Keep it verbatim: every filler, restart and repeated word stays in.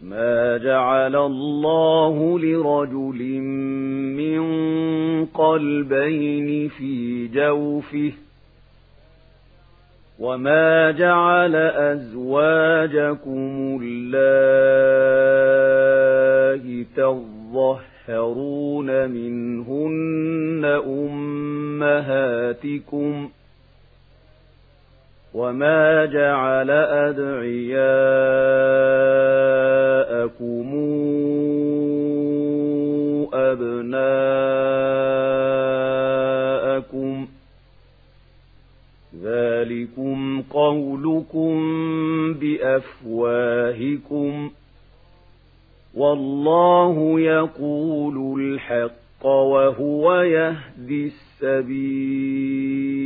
ما جعل الله لرجل من قلبين في جوفه وما جعل أزواجكم اللائي تظهرون منهن أمهاتكم وما جعل أدعياءكم أبناءكم ذلكم قولكم بأفواهكم والله يقول الحق وهو يهدي السبيل